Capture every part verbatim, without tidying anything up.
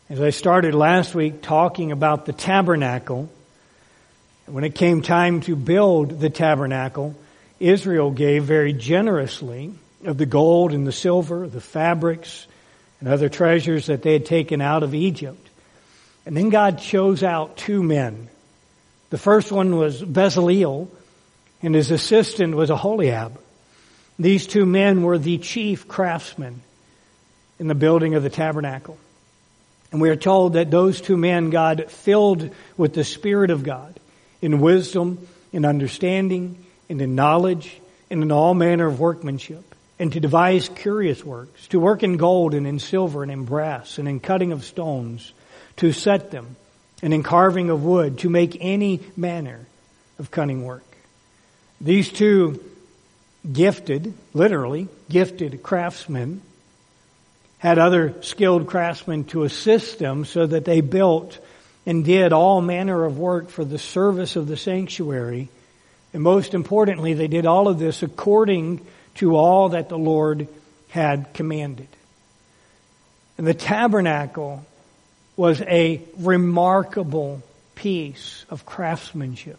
As I started last week talking about the tabernacle, when it came time to build the tabernacle, Israel gave very generously of the gold and the silver, the fabrics, and other treasures that they had taken out of Egypt. And then God chose out two men. The first one was Bezaleel, and his assistant was Aholiab. These two men were the chief craftsmen in the building of the tabernacle. And we are told that those two men God filled with the Spirit of God in wisdom, in understanding, and in knowledge, and in all manner of workmanship, and to devise curious works, to work in gold and in silver and in brass and in cutting of stones, to set them, and in carving of wood, to make any manner of cunning work. These two gifted, literally gifted craftsmen had other skilled craftsmen to assist them so that they built and did all manner of work for the service of the sanctuary. And most importantly, they did all of this according to all that the Lord had commanded. And the tabernacle was a remarkable piece of craftsmanship.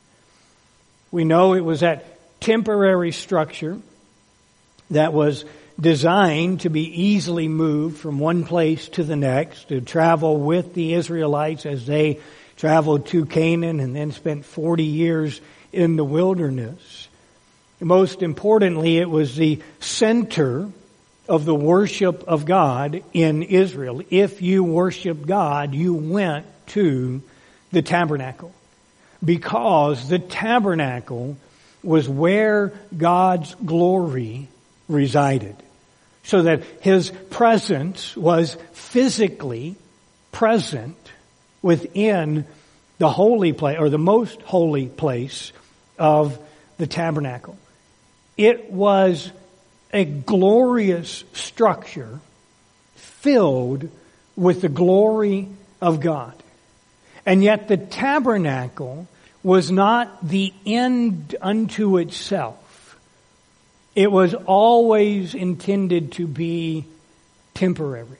We know it was that temporary structure that was designed to be easily moved from one place to the next, to travel with the Israelites as they traveled to Canaan and then spent forty years in the wilderness. Most importantly, it was the center of the worship of God in Israel. If you worshiped God, you went to the tabernacle, because the tabernacle was where God's glory resided. So that His presence was physically present within the holy place, or the most holy place of the tabernacle. It was a glorious structure filled with the glory of God. And yet the tabernacle was not the end unto itself. It was always intended to be temporary.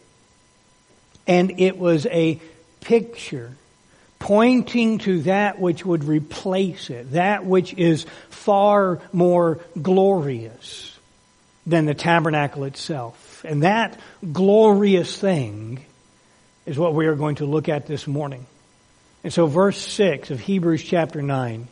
And it was a picture pointing to that which would replace it, that which is far more glorious than the tabernacle itself. And that glorious thing is what we are going to look at this morning. And so verse six of Hebrews chapter nine,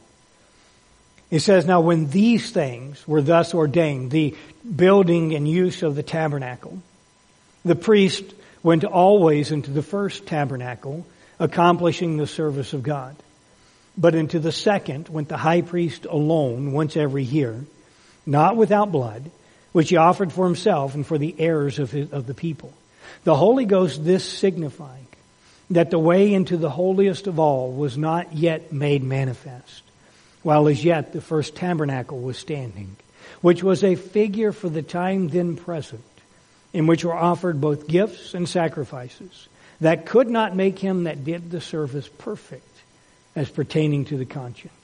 it says, "Now when these things were thus ordained," the building and use of the tabernacle, "the priest went always into the first tabernacle, accomplishing the service of God. But into the second went the high priest alone once every year, not without blood, which he offered for himself and for the errors of, his, of the people. The Holy Ghost this signifying, that the way into the holiest of all was not yet made manifest, while as yet the first tabernacle was standing, which was a figure for the time then present, in which were offered both gifts and sacrifices, that could not make him that did the service perfect, as pertaining to the conscience."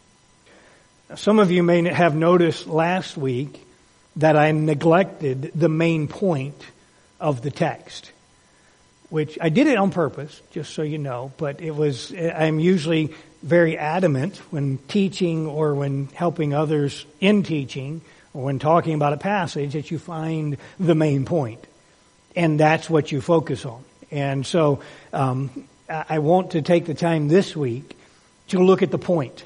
Now, some of you may have noticed last week that I neglected the main point of the text, which I did it on purpose, just so you know, but it was, I'm usually very adamant when teaching or when helping others in teaching or when talking about a passage that you find the main point. And that's what you focus on. And so um, I want to take the time this week to look at the point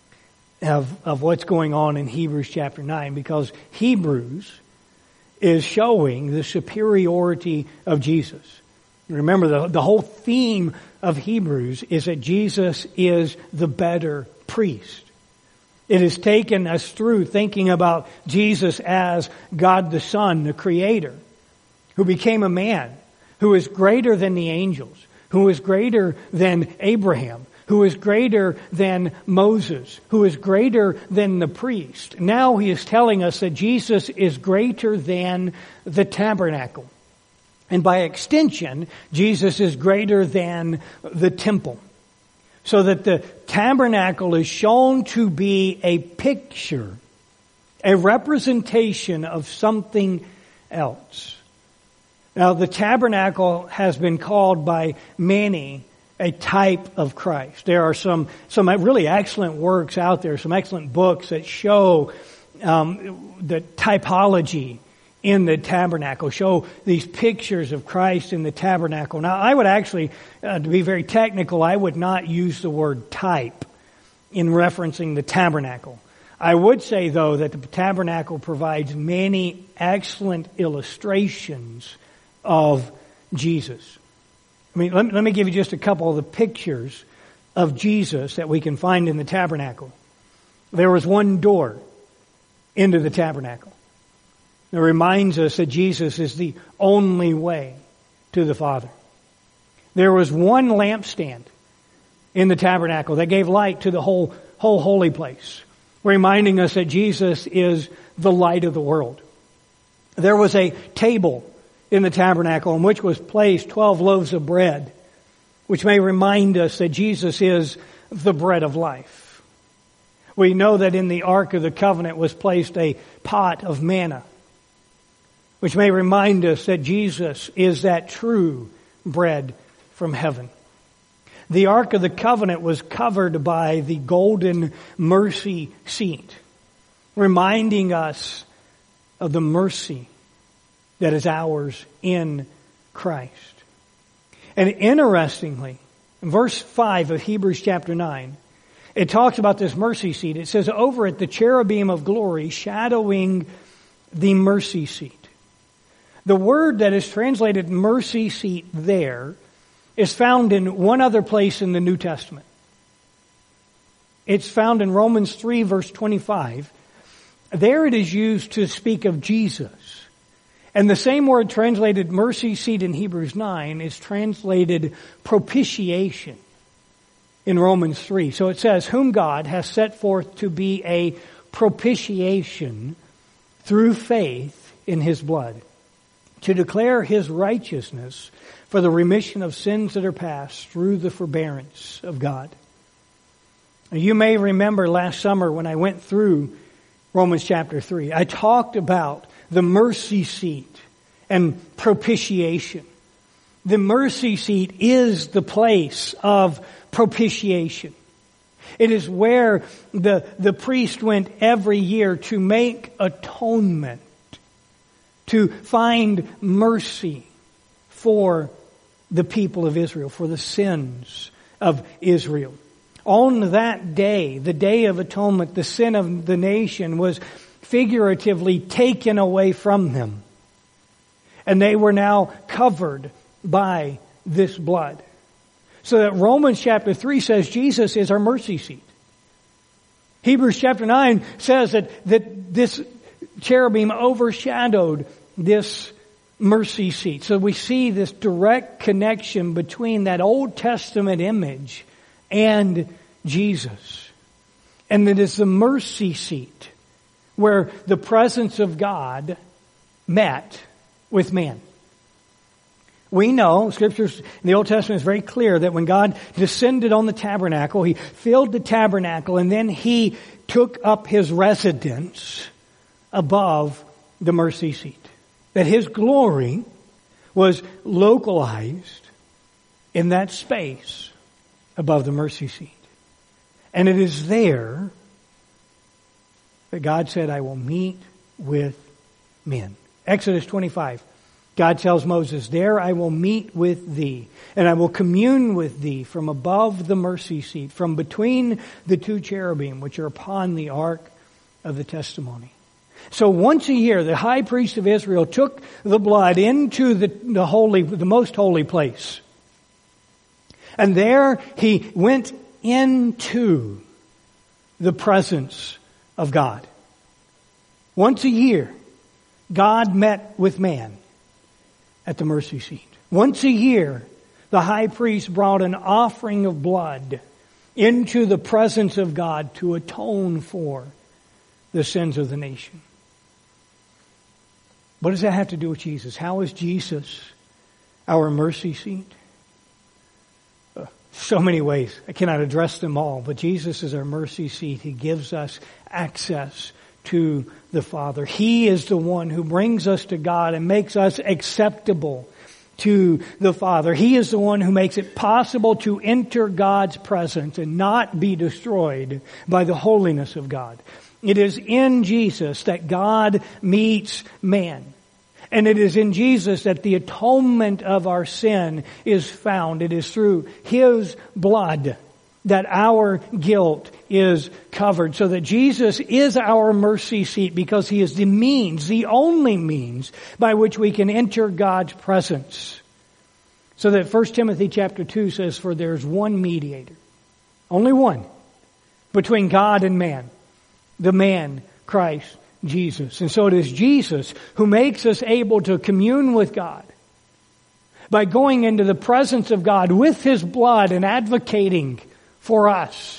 of, of what's going on in Hebrews chapter nine, because Hebrews is showing the superiority of Jesus. Remember, the, the whole theme of Hebrews is that Jesus is the better priest. It has taken us through thinking about Jesus as God the Son, the Creator, who became a man, who is greater than the angels, who is greater than Abraham, who is greater than Moses, who is greater than the priest. Now he is telling us that Jesus is greater than the tabernacle. And by extension, Jesus is greater than the temple. So that the tabernacle is shown to be a picture, a representation of something else. Now, the tabernacle has been called by many a type of Christ. There are some some really excellent works out there, some excellent books that show um, the typology in the tabernacle, show these pictures of Christ in the tabernacle. Now, I would actually, uh, to be very technical, I would not use the word type in referencing the tabernacle. I would say, though, that the tabernacle provides many excellent illustrations of Jesus. I mean, let, let me give you just a couple of the pictures of Jesus that we can find in the tabernacle. There was one door into the tabernacle. It reminds us that Jesus is the only way to the Father. There was one lampstand in the tabernacle that gave light to the whole, whole holy place, reminding us that Jesus is the light of the world. There was a table in the tabernacle on which was placed twelve loaves of bread, which may remind us that Jesus is the bread of life. We know that in the Ark of the Covenant was placed a pot of manna, which may remind us that Jesus is that true bread from heaven. The Ark of the Covenant was covered by the golden mercy seat, reminding us of the mercy that is ours in Christ. And interestingly, in verse five of Hebrews chapter nine, it talks about this mercy seat. It says, over it, the cherubim of glory shadowing the mercy seat. The word that is translated mercy seat there is found in one other place in the New Testament. It's found in Romans three verse twenty-five. There it is used to speak of Jesus. And the same word translated mercy seat in Hebrews nine is translated propitiation in Romans three. So it says, whom God has set forth to be a propitiation through faith in His blood, to declare His righteousness for the remission of sins that are past through the forbearance of God. Now, you may remember last summer when I went through Romans chapter three, I talked about the mercy seat and propitiation. The mercy seat is the place of propitiation. It is where the, the priest went every year to make atonement, to find mercy for the people of Israel, for the sins of Israel. On that day, the Day of Atonement, the sin of the nation was figuratively taken away from them. And they were now covered by this blood. So that Romans chapter three says Jesus is our mercy seat. Hebrews chapter nine says that, that this cherubim overshadowed this mercy seat. So we see this direct connection between that Old Testament image and Jesus. And it is the mercy seat where the presence of God met with man. We know, Scriptures in the Old Testament is very clear that when God descended on the tabernacle, He filled the tabernacle and then He took up His residence above the mercy seat. That His glory was localized in that space above the mercy seat. And it is there that God said, I will meet with men. Exodus twenty-five. God tells Moses, there I will meet with thee, and I will commune with thee from above the mercy seat, from between the two cherubim which are upon the ark of the testimony. So once a year, the high priest of Israel took the blood into the, the holy, the most holy place. And there he went into the presence of God. Once a year, God met with man at the mercy seat. Once a year, the high priest brought an offering of blood into the presence of God to atone for the sins of the nation. What does that have to do with Jesus? How is Jesus our mercy seat? Uh, so many ways. I cannot address them all, but Jesus is our mercy seat. He gives us access to the Father. He is the one who brings us to God and makes us acceptable to the Father. He is the one who makes it possible to enter God's presence and not be destroyed by the holiness of God. It is in Jesus that God meets man. And it is in Jesus that the atonement of our sin is found. It is through His blood that our guilt is covered. So that Jesus is our mercy seat because He is the means, the only means by which we can enter God's presence. So that First Timothy chapter two says, for there is one mediator, only one, between God and man, the man, Christ Jesus. And so it is Jesus who makes us able to commune with God by going into the presence of God with His blood and advocating for us.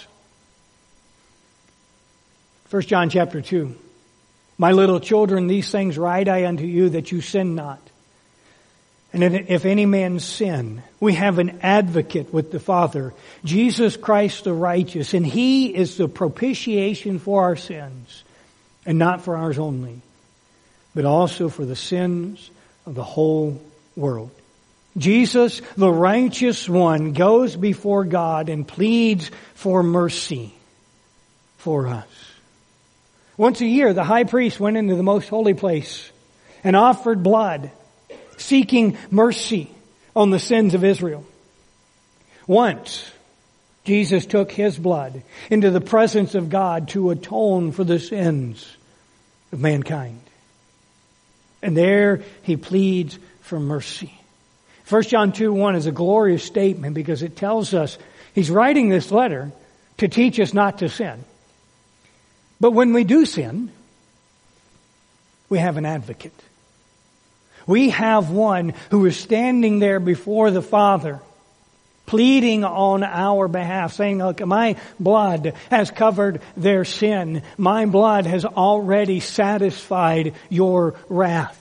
First John chapter two. My little children, these things write I unto you that you sin not. And if any man sin, we have an advocate with the Father, Jesus Christ the righteous, and He is the propitiation for our sins. And not for ours only, but also for the sins of the whole world. Jesus, the righteous one, goes before God and pleads for mercy for us. Once a year, the high priest went into the most holy place and offered blood, seeking mercy on the sins of Israel. Once, Jesus took His blood into the presence of God to atone for the sins of mankind. And there He pleads for mercy. First John two one is a glorious statement because it tells us He's writing this letter to teach us not to sin. But when we do sin, we have an advocate. We have one who is standing there before the Father, pleading on our behalf, saying, look, my blood has covered their sin. My blood has already satisfied your wrath.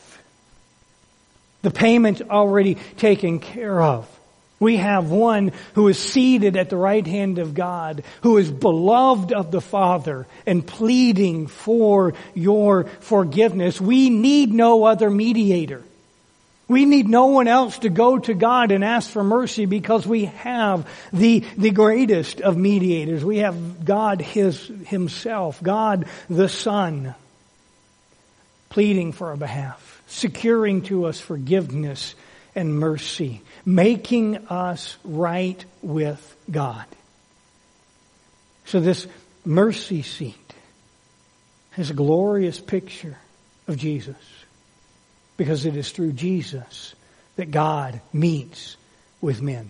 The payment's already taken care of. We have one who is seated at the right hand of God, who is beloved of the Father and pleading for your forgiveness. We need no other mediator. We need no one else to go to God and ask for mercy because we have the, the greatest of mediators. We have God His, Himself, God the Son, pleading for our behalf, securing to us forgiveness and mercy, making us right with God. So this mercy seat is a glorious picture of Jesus. Because it is through Jesus that God meets with men.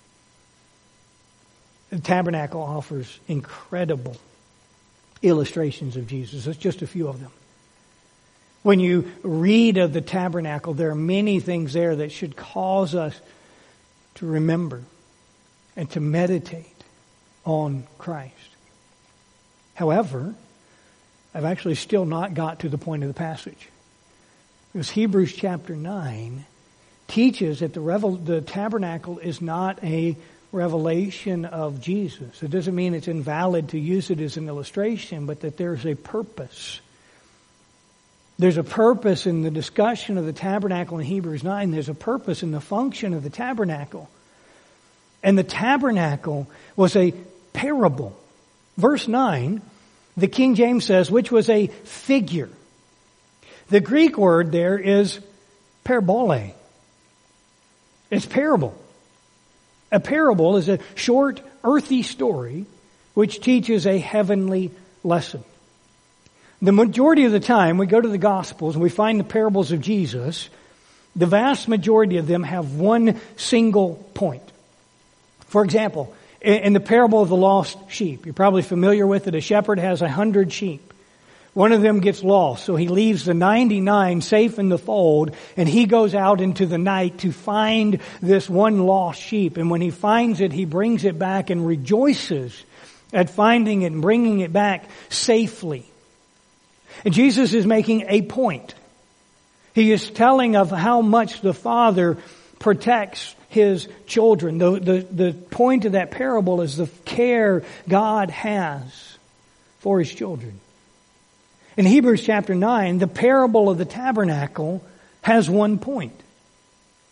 The tabernacle offers incredible illustrations of Jesus. That's just a few of them. When you read of the tabernacle, there are many things there that should cause us to remember and to meditate on Christ. However, I've actually still not got to the point of the passage. Because Hebrews chapter nine teaches that the, revel- the tabernacle is not a revelation of Jesus. It doesn't mean it's invalid to use it as an illustration, but that there's a purpose. There's a purpose in the discussion of the tabernacle in Hebrews nine. There's a purpose in the function of the tabernacle. And the tabernacle was a parable. Verse nine, the King James says, which was a figure. The Greek word there is parabole. It's parable. A parable is a short, earthy story which teaches a heavenly lesson. The majority of the time we go to the Gospels and we find the parables of Jesus, the vast majority of them have one single point. For example, in the parable of the lost sheep, you're probably familiar with it. A shepherd has a hundred sheep. One of them gets lost, so he leaves the ninety-nine safe in the fold, and he goes out into the night to find this one lost sheep. And when he finds it, he brings it back and rejoices at finding it and bringing it back safely. And Jesus is making a point. He is telling of how much the Father protects His children. The, the, the point of that parable is the care God has for His children. In Hebrews chapter nine, the parable of the tabernacle has one point.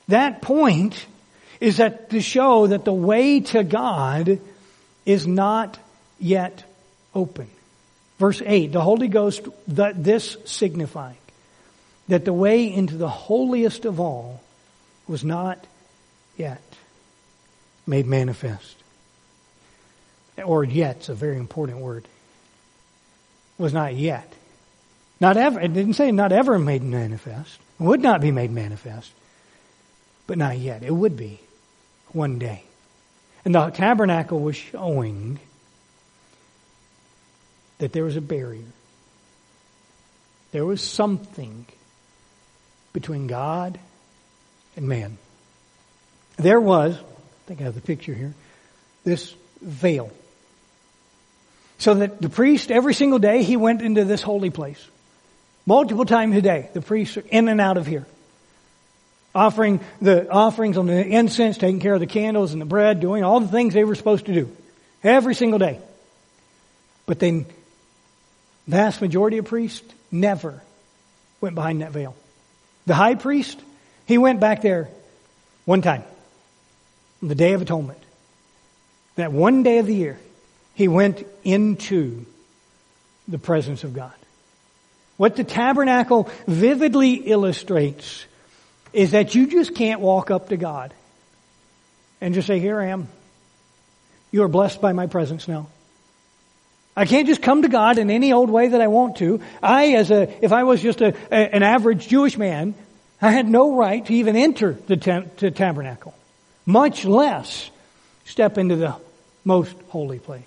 That point is that to show that the way to God is not yet open. Verse eight, the Holy Ghost, that this signifying that the way into the holiest of all was not yet made manifest. Or yet's a very important word. Was not yet. Not ever. It didn't say not ever made manifest. It would not be made manifest. But not yet. It would be one day. And the tabernacle was showing that there was a barrier. There was something between God and man. There was, I think I have the picture here, this veil. So that the priest, every single day, he went into this holy place. Multiple times a day, the priests are in and out of here. Offering the offerings on the incense, taking care of the candles and the bread, doing all the things they were supposed to do. Every single day. But then, vast majority of priests never went behind that veil. The high priest, he went back there one time. On the Day of Atonement. That one day of the year, he went into the presence of God. What the tabernacle vividly illustrates is that you just can't walk up to God and just say, here I am. You are blessed by my presence now. I can't just come to God in any old way that I want to. I, as a, if I was just a, a an average Jewish man, I had no right to even enter the, tam- the tabernacle, much less step into the most holy place.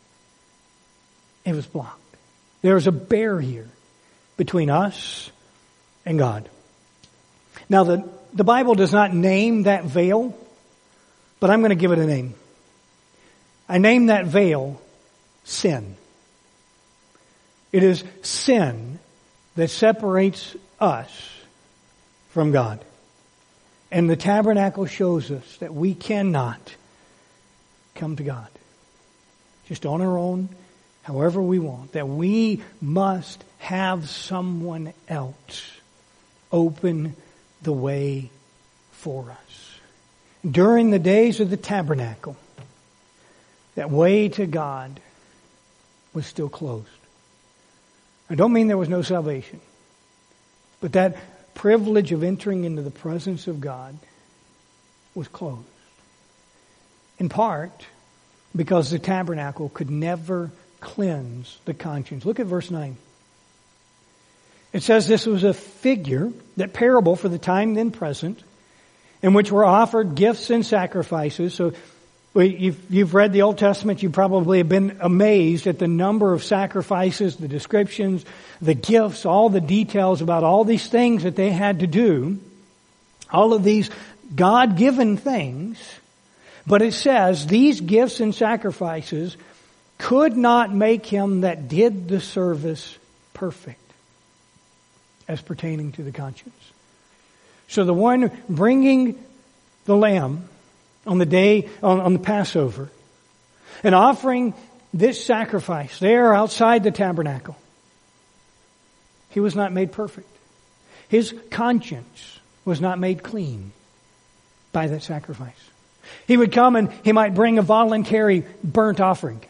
It was blocked. There was a barrier between us and God. Now, the, the Bible does not name that veil, but I'm going to give it a name. I name that veil sin. It is sin that separates us from God. And the tabernacle shows us that we cannot come to God just on our own, however we want. That we must have someone else open the way for us. During the days of the tabernacle, that way to God was still closed. I don't mean there was no salvation, but that privilege of entering into the presence of God was closed. In part, because the tabernacle could never cleanse the conscience. Look at verse nine. It says this was a figure, that parable for the time then present, in which were offered gifts and sacrifices. So you've, you've read the Old Testament, you probably have been amazed at the number of sacrifices, the descriptions, the gifts, all the details about all these things that they had to do. All of these God-given things. But it says these gifts and sacrifices could not make him that did the service perfect as pertaining to the conscience. So the one bringing the lamb on the day, on, on the Passover, and offering this sacrifice there outside the tabernacle, he was not made perfect. His conscience was not made clean by that sacrifice. He would come and he might bring a voluntary burnt offering.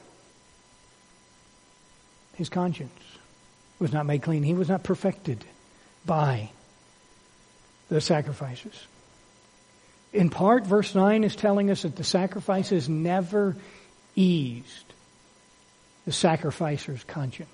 His conscience was not made clean. He was not perfected by the sacrifices. In part, verse nine is telling us that the sacrifices never eased the sacrificer's conscience.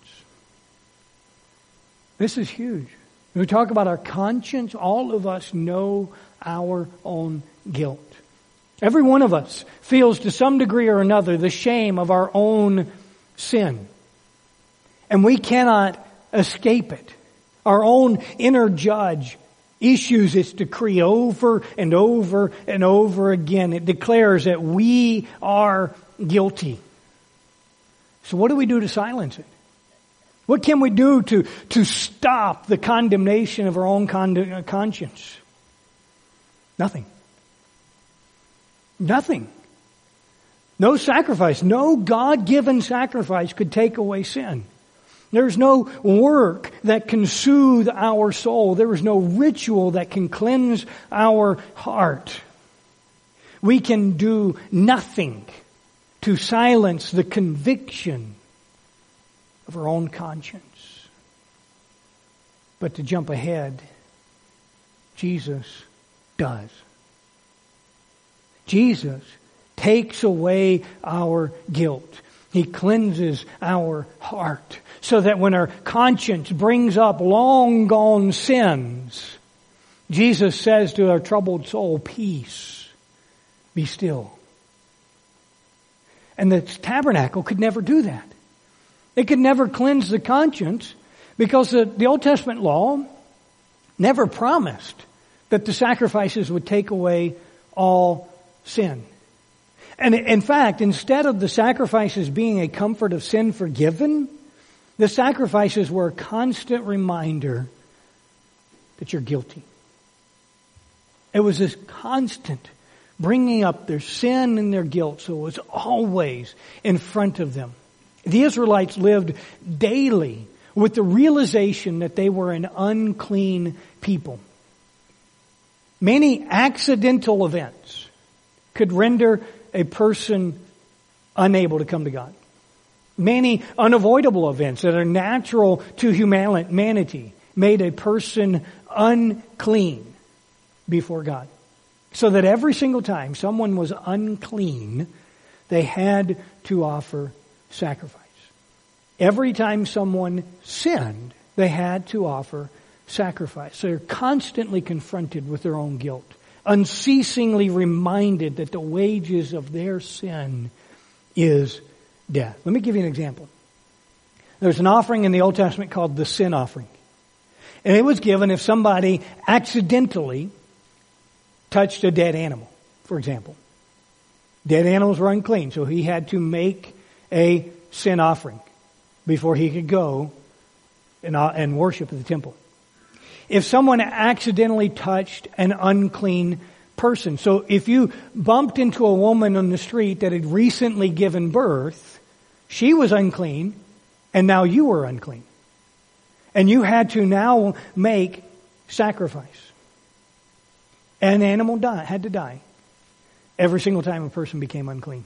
This is huge. When we talk about our conscience, all of us know our own guilt. Every one of us feels to some degree or another the shame of our own sin. And we cannot escape it. Our own inner judge issues its decree over and over and over again. It declares that we are guilty. So what do we do to silence it? What can we do to, to stop the condemnation of our own con- conscience? Nothing. Nothing. No sacrifice, no God-given sacrifice could take away sin. There's no work that can soothe our soul. There is no ritual that can cleanse our heart. We can do nothing to silence the conviction of our own conscience. But to jump ahead, Jesus does. Jesus takes away our guilt. He cleanses our heart so that when our conscience brings up long gone sins, Jesus says to our troubled soul, peace, be still. And the tabernacle could never do that. It could never cleanse the conscience because the, the Old Testament law never promised that the sacrifices would take away all sin. And in fact, instead of the sacrifices being a comfort of sin forgiven, the sacrifices were a constant reminder that you're guilty. It was this constant bringing up their sin and their guilt, so it was always in front of them. The Israelites lived daily with the realization that they were an unclean people. Many accidental events could render a person unable to come to God. Many unavoidable events that are natural to humanity made a person unclean before God. So that every single time someone was unclean, they had to offer sacrifice. Every time someone sinned, they had to offer sacrifice. So they're constantly confronted with their own guilt, unceasingly reminded that the wages of their sin is death. Let me give you an example. There's an offering in the Old Testament called the sin offering. And it was given if somebody accidentally touched a dead animal, for example. Dead animals were unclean, so he had to make a sin offering before he could go and, uh, and worship at the temple. If someone accidentally touched an unclean person, so if you bumped into a woman on the street that had recently given birth, she was unclean, and now you were unclean. And you had to now make sacrifice. An animal died, had to die every single time a person became unclean.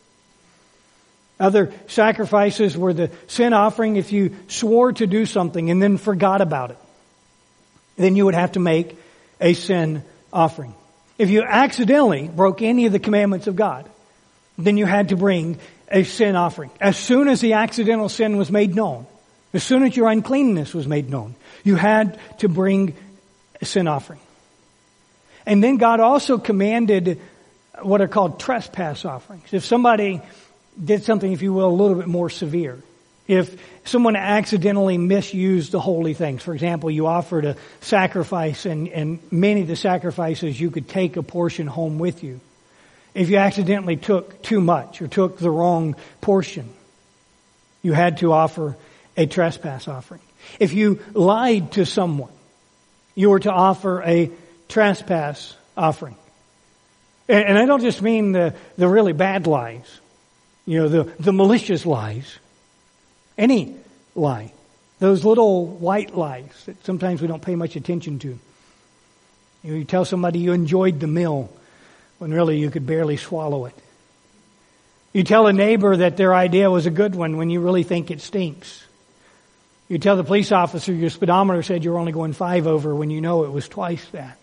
Other sacrifices were the sin offering. If you swore to do something and then forgot about it, then you would have to make a sin offering. If you accidentally broke any of the commandments of God, then you had to bring a sin offering. As soon as the accidental sin was made known, as soon as your uncleanness was made known, you had to bring a sin offering. And then God also commanded what are called trespass offerings. If somebody did something, if you will, a little bit more severe. If someone accidentally misused the holy things, for example, you offered a sacrifice and, and many of the sacrifices you could take a portion home with you. If you accidentally took too much or took the wrong portion, you had to offer a trespass offering. If you lied to someone, you were to offer a trespass offering. And, and I don't just mean the, the really bad lies, you know, the, the malicious lies. Any lie. Those little white lies that sometimes we don't pay much attention to. You know, you tell somebody you enjoyed the meal when really you could barely swallow it. You tell a neighbor that their idea was a good one when you really think it stinks. You tell the police officer your speedometer said you're only going five over when you know it was twice that.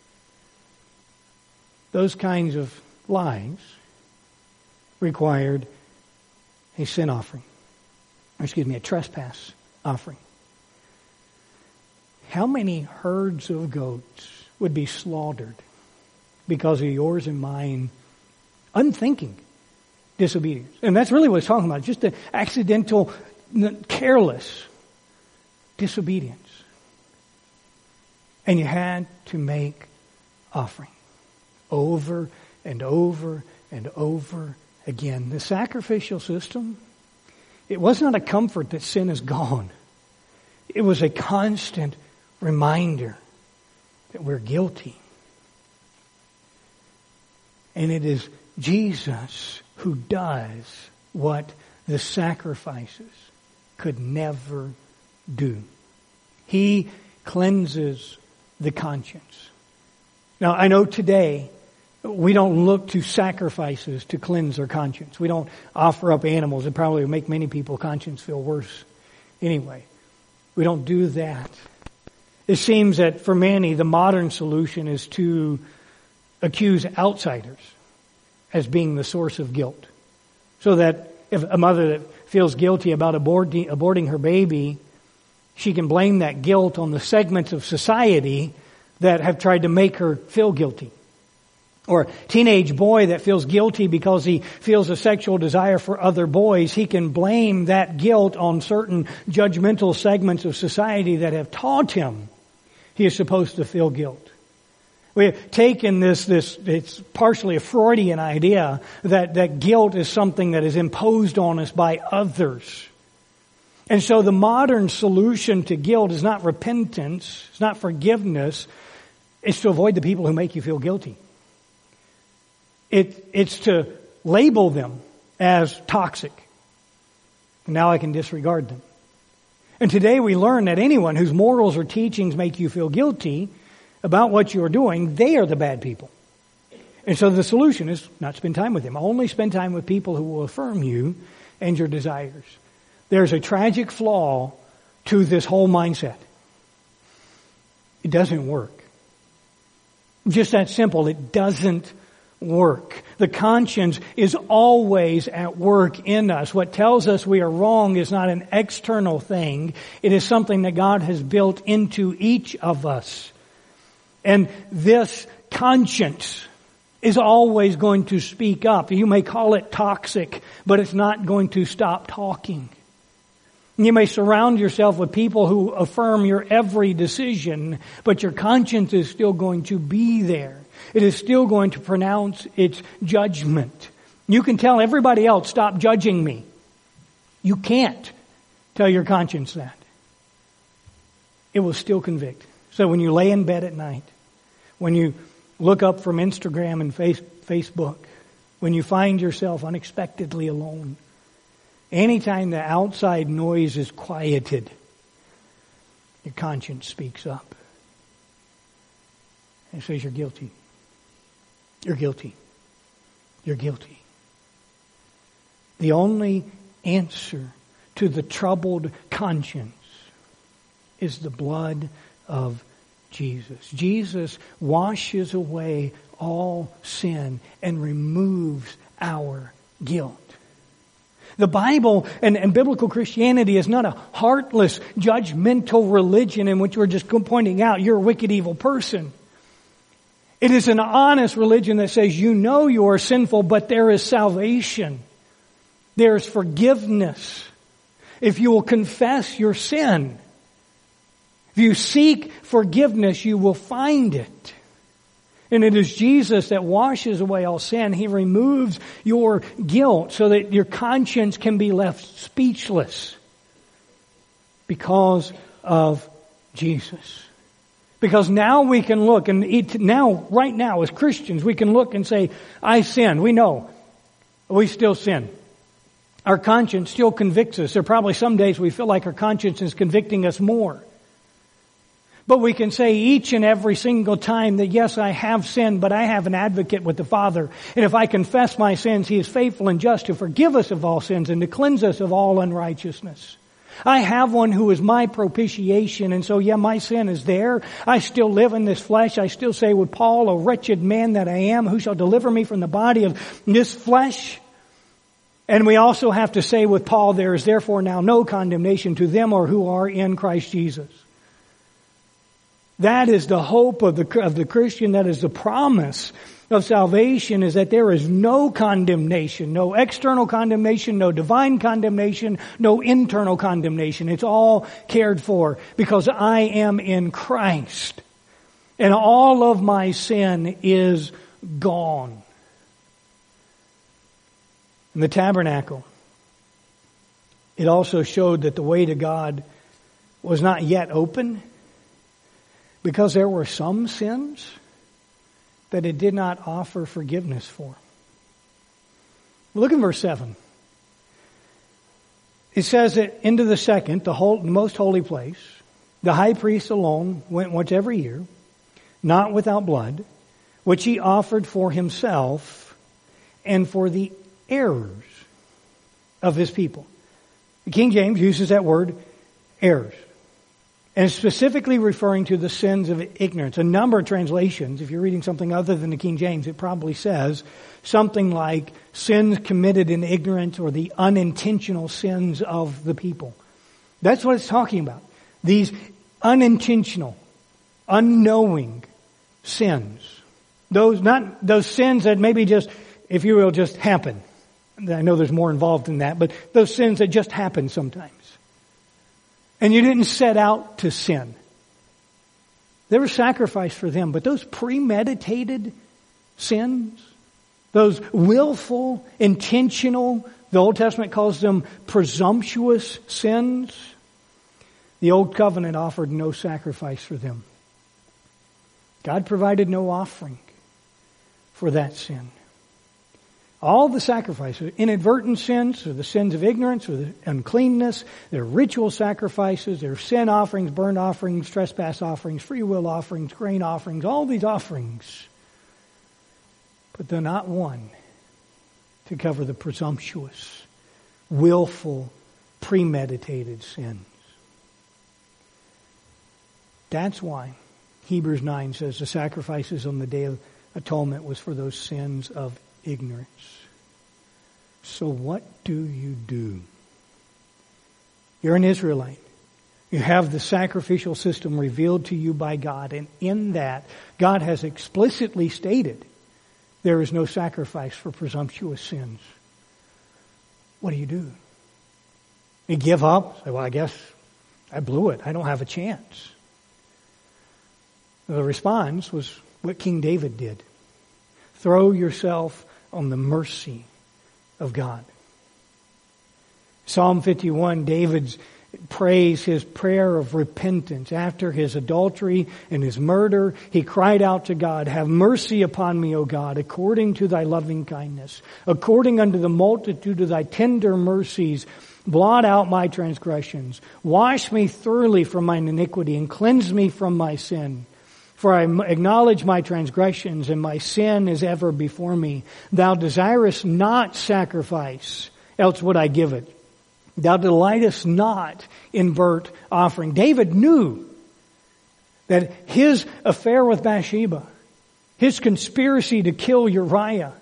Those kinds of lies required a sin offering. Or excuse me, a trespass offering. How many herds of goats would be slaughtered because of yours and mine unthinking disobedience? And that's really what it's talking about. Just the accidental, careless disobedience. And you had to make offering over and over and over again. The sacrificial system, it was not a comfort that sin is gone. It was a constant reminder that we're guilty. And it is Jesus who does what the sacrifices could never do. He cleanses the conscience. Now, I know today we don't look to sacrifices to cleanse our conscience. We don't offer up animals. It probably would make many people's conscience feel worse anyway. We don't do that. It seems that for many, the modern solution is to accuse outsiders as being the source of guilt. So that if a mother that feels guilty about aborting, aborting her baby, she can blame that guilt on the segments of society that have tried to make her feel guilty. Or a teenage boy that feels guilty because he feels a sexual desire for other boys, he can blame that guilt on certain judgmental segments of society that have taught him he is supposed to feel guilt. We have taken this, this, it's partially a Freudian idea that, that guilt is something that is imposed on us by others. And so the modern solution to guilt is not repentance, it's not forgiveness, it's to avoid the people who make you feel guilty. It, it's to label them as toxic. And now I can disregard them. And today we learn that anyone whose morals or teachings make you feel guilty about what you're doing, they are the bad people. And so the solution is not spend time with them. Only spend time with people who will affirm you and your desires. There's a tragic flaw to this whole mindset. It doesn't work. Just that simple. It doesn't work. The conscience is always at work in us. What tells us we are wrong is not an external thing. It is something that God has built into each of us. And this conscience is always going to speak up. You may call it toxic, but it's not going to stop talking. You may surround yourself with people who affirm your every decision, but your conscience is still going to be there. It is still going to pronounce its judgment. You can tell everybody else, stop judging me. You can't tell your conscience that. It will still convict. So when you lay in bed at night, when you look up from Instagram and face, Facebook, when you find yourself unexpectedly alone, anytime the outside noise is quieted, your conscience speaks up. And says you're guilty. You're guilty. You're guilty. The only answer to the troubled conscience is the blood of Jesus. Jesus washes away all sin and removes our guilt. The Bible and, and biblical Christianity is not a heartless, judgmental religion in which we're just pointing out you're a wicked, evil person. It is an honest religion that says you know you are sinful, but there is salvation. There is forgiveness. If you will confess your sin, if you seek forgiveness, you will find it. And it is Jesus that washes away all sin. He removes your guilt so that your conscience can be left speechless because of Jesus. Because now we can look, and now, right now as Christians, we can look and say, I sin. We know. We still sin. Our conscience still convicts us. There are probably some days we feel like our conscience is convicting us more. But we can say each and every single time that yes, I have sinned, but I have an advocate with the Father. And if I confess my sins, He is faithful and just to forgive us of all sins and to cleanse us of all unrighteousness. I have one who is my propitiation, and so yeah, my sin is there. I still live in this flesh. I still say with Paul, a wretched man that I am, who shall deliver me from the body of this flesh? And we also have to say with Paul, there is therefore now no condemnation to them or who are in Christ Jesus. That is the hope of the, of the Christian. That is the promise of salvation, is that there is no condemnation, no external condemnation, no divine condemnation, no internal condemnation. It's all cared for because I am in Christ and all of my sin is gone. In the tabernacle, it also showed that the way to God was not yet open, because there were some sins that it did not offer forgiveness for. Look in verse seven. It says that into the second, the whole, the most holy place, the high priest alone went once every year, not without blood, which he offered for himself and for the errors of his people. The King James uses that word, errors. And it's specifically referring to the sins of ignorance. A number of translations, if you're reading something other than the King James, it probably says something like sins committed in ignorance or the unintentional sins of the people. That's what it's talking about. These unintentional, unknowing sins. Those, not those sins that maybe just, if you will, just happen. I know there's more involved in that, but those sins that just happen sometimes. And you didn't set out to sin. There was sacrifice for them, but those premeditated sins, those willful, intentional, the Old Testament calls them presumptuous sins, the Old Covenant offered no sacrifice for them. God provided no offering for that sin. All the sacrifices, inadvertent sins, or the sins of ignorance, or the uncleanness, their ritual sacrifices, their sin offerings, burnt offerings, trespass offerings, free will offerings, grain offerings, all these offerings. But they're not one to cover the presumptuous, willful, premeditated sins. That's why Hebrews nine says the sacrifices on the Day of Atonement was for those sins of ignorance. So what do you do? You're an Israelite. You have the sacrificial system revealed to you by God, and in that, God has explicitly stated there is no sacrifice for presumptuous sins. What do you do? You give up? Say, well, I guess I blew it. I don't have a chance. The response was what King David did. Throw yourself on the mercy of God. Psalm fifty-one, David prays his prayer of repentance. After his adultery and his murder, he cried out to God, have mercy upon me, O God, according to thy loving kindness. According unto the multitude of thy tender mercies, blot out my transgressions. Wash me thoroughly from mine iniquity and cleanse me from my sin. For I acknowledge my transgressions, and my sin is ever before me. Thou desirest not sacrifice, else would I give it. Thou delightest not in burnt offering. David knew that his affair with Bathsheba, his conspiracy to kill Uriah,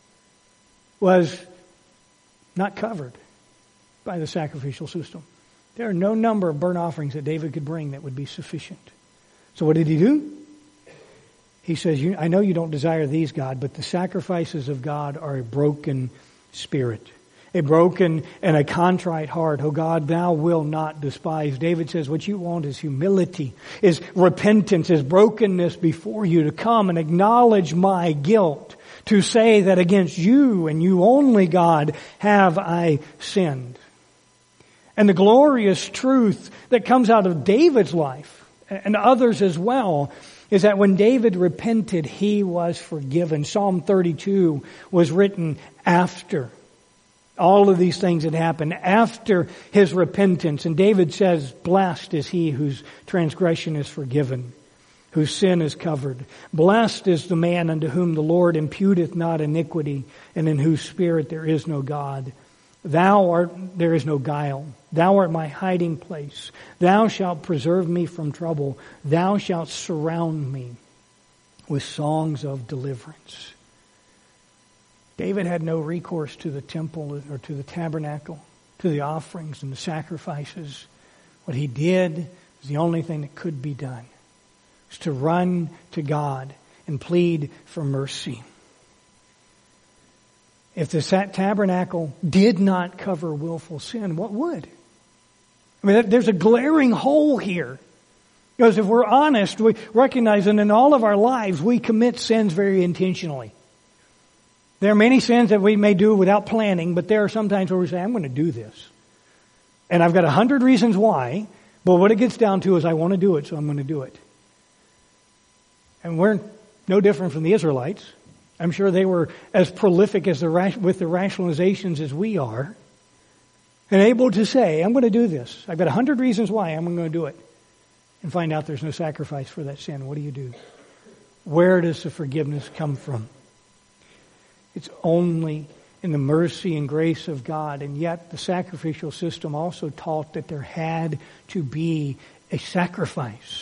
was not covered by the sacrificial system. There are no number of burnt offerings that David could bring that would be sufficient. So what did he do? He says, I know you don't desire these, God, but the sacrifices of God are a broken spirit, a broken and a contrite heart. Oh God, thou wilt not despise. David says, what you want is humility, is repentance, is brokenness before you, to come and acknowledge my guilt, to say that against you and you only, God, have I sinned. And the glorious truth that comes out of David's life, and others as well, is that when David repented, he was forgiven. Psalm thirty-two was written after all of these things had happened, after his repentance. And David says, blessed is he whose transgression is forgiven, whose sin is covered. Blessed is the man unto whom the Lord imputeth not iniquity, and in whose spirit there is no God. Thou art, there is no guile. Thou art my hiding place. Thou shalt preserve me from trouble. Thou shalt surround me with songs of deliverance. David had no recourse to the temple or to the tabernacle, to the offerings and the sacrifices. What he did was the only thing that could be done. It was to run to God and plead for mercy. If the tabernacle did not cover willful sin, what would? I mean, there's a glaring hole here. Because if we're honest, we recognize that in all of our lives, we commit sins very intentionally. There are many sins that we may do without planning, but there are some times where we say, I'm going to do this. And I've got a hundred reasons why, but what it gets down to is I want to do it, so I'm going to do it. And we're no different from the Israelites. I'm sure they were as prolific as the with the rationalizations as we are. and able to say, I'm going to do this. I've got a hundred reasons why I'm going to do it. And find out there's no sacrifice for that sin. What do you do? Where does the forgiveness come from? It's only in the mercy and grace of God. And yet the sacrificial system also taught that there had to be a sacrifice.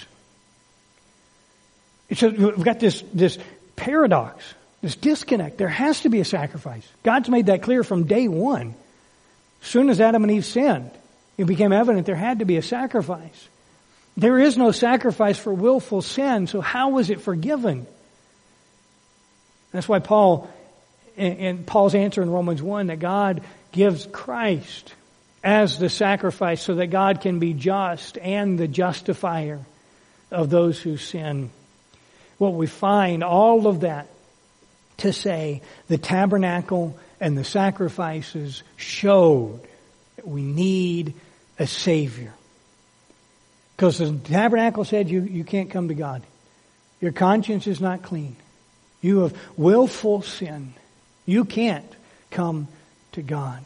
It's a, we've got this, this paradox, this disconnect. There has to be a sacrifice. God's made that clear from day one. As soon as Adam and Eve sinned, it became evident there had to be a sacrifice. There is no sacrifice for willful sin, so how was it forgiven? That's why Paul, in Paul's answer in Romans one, that God gives Christ as the sacrifice so that God can be just and the justifier of those who sin. What we find, all of that to say the tabernacle and the sacrifices showed that we need a Savior. Because the tabernacle said you, you can't come to God. Your conscience is not clean. You have willful sin. You can't come to God.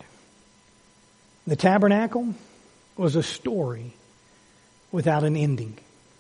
The tabernacle was a story without an ending.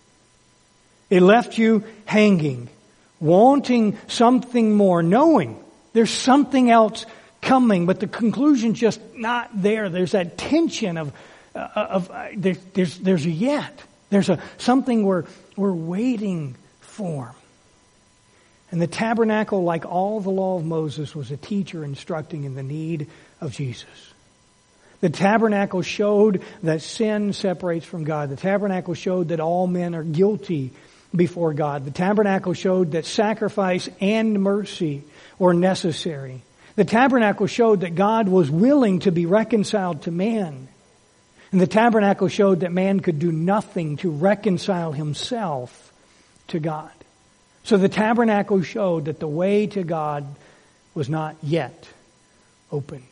It left you hanging, wanting something more, knowing there's something else coming, but the conclusion's just not there. There's that tension of Uh, of uh, there, there's there's a yet there's a something we're we're waiting for. And the tabernacle, like all the law of Moses, was a teacher instructing in the need of Jesus. The tabernacle showed that sin separates from God. The tabernacle showed that all men are guilty before God. The tabernacle showed that sacrifice and mercy were necessary. The tabernacle showed that God was willing to be reconciled to man. And the tabernacle showed that man could do nothing to reconcile himself to God. So the tabernacle showed that the way to God was not yet opened.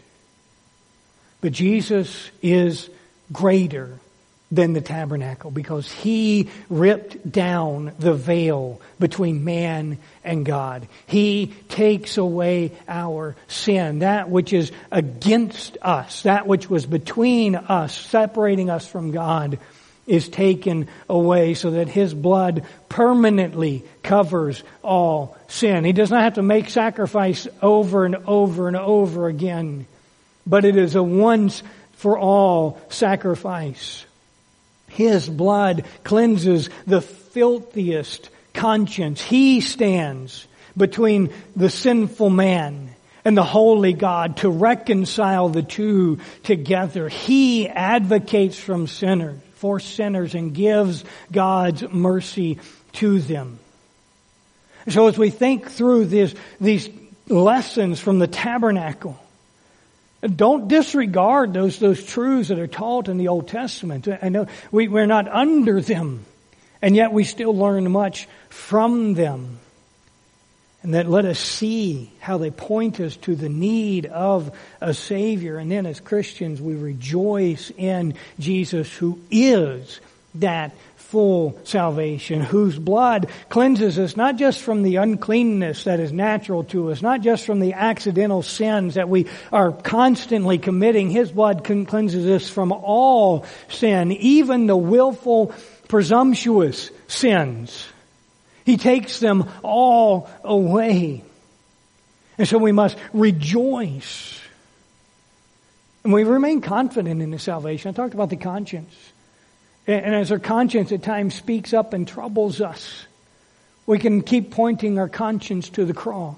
But Jesus is greater than the tabernacle because He ripped down the veil between man and God. He takes away our sin, that which is against us, that which was between us, separating us from God, is taken away so that His blood permanently covers all sin. He does not have to make sacrifice over and over and over again, but it is a once for all sacrifice. His blood cleanses the filthiest conscience. He stands between the sinful man and the holy God to reconcile the two together. He advocates from sinners, for sinners, and gives God's mercy to them. So as we think through this, these lessons from the tabernacle, don't disregard those those truths that are taught in the Old Testament. I know we, we're not under them, and yet we still learn much from them. And that let us see how they point us to the need of a Savior. And then as Christians, we rejoice in Jesus, who is that full salvation, whose blood cleanses us not just from the uncleanness that is natural to us, not just from the accidental sins that we are constantly committing. His blood cleanses us from all sin, even the willful, presumptuous sins. He takes them all away. And so we must rejoice. And we remain confident in the salvation. I talked about the conscience. And as our conscience at times speaks up and troubles us, we can keep pointing our conscience to the cross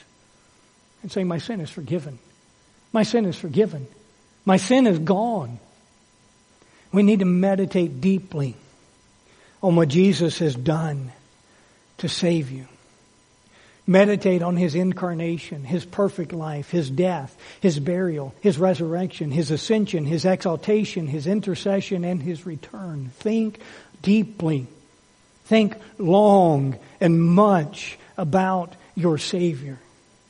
and saying, my sin is forgiven. My sin is forgiven. My sin is gone. We need to meditate deeply on what Jesus has done to save you. Meditate on His incarnation, His perfect life, His death, His burial, His resurrection, His ascension, His exaltation, His intercession, and His return. Think deeply. Think long and much about your Savior.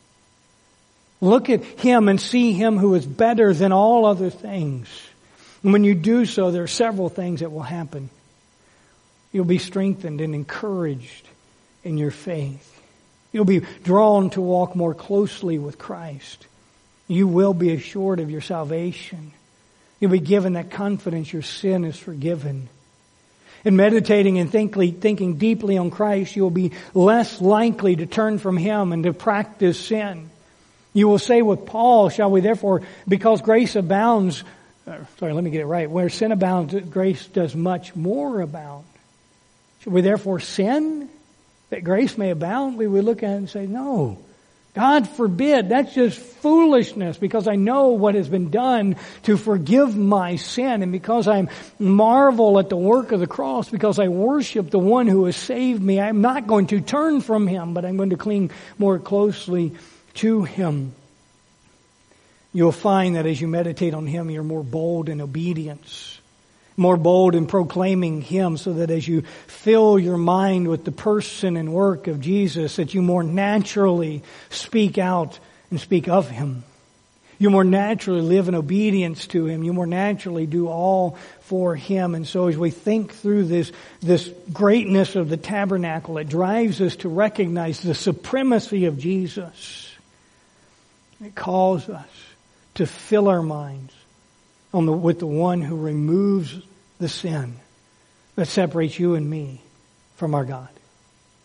Look at Him and see Him who is better than all other things. And when you do so, there are several things that will happen. You'll be strengthened and encouraged in your faith. You'll be drawn to walk more closely with Christ. You will be assured of your salvation. You'll be given that confidence your sin is forgiven. In meditating and thinkly, thinking deeply on Christ, you will be less likely to turn from Him and to practice sin. You will say with Paul, shall we therefore, because grace abounds, uh, sorry, let me get it right, where sin abounds, grace does much more abound. Should we therefore sin that grace may abound? We would look at it and say, no. God forbid. That's just foolishness, because I know what has been done to forgive my sin, and because I marvel at the work of the cross, because I worship the one who has saved me, I'm not going to turn from Him, but I'm going to cling more closely to Him. You'll find that as you meditate on Him, you're more bold in obedience, more bold in proclaiming Him, so that as you fill your mind with the person and work of Jesus, that you more naturally speak out and speak of Him. You more naturally live in obedience to Him. You more naturally do all for Him. And so as we think through this, this greatness of the tabernacle, it drives us to recognize the supremacy of Jesus. It calls us to fill our minds on the, with the one who removes the sin that separates you and me from our God.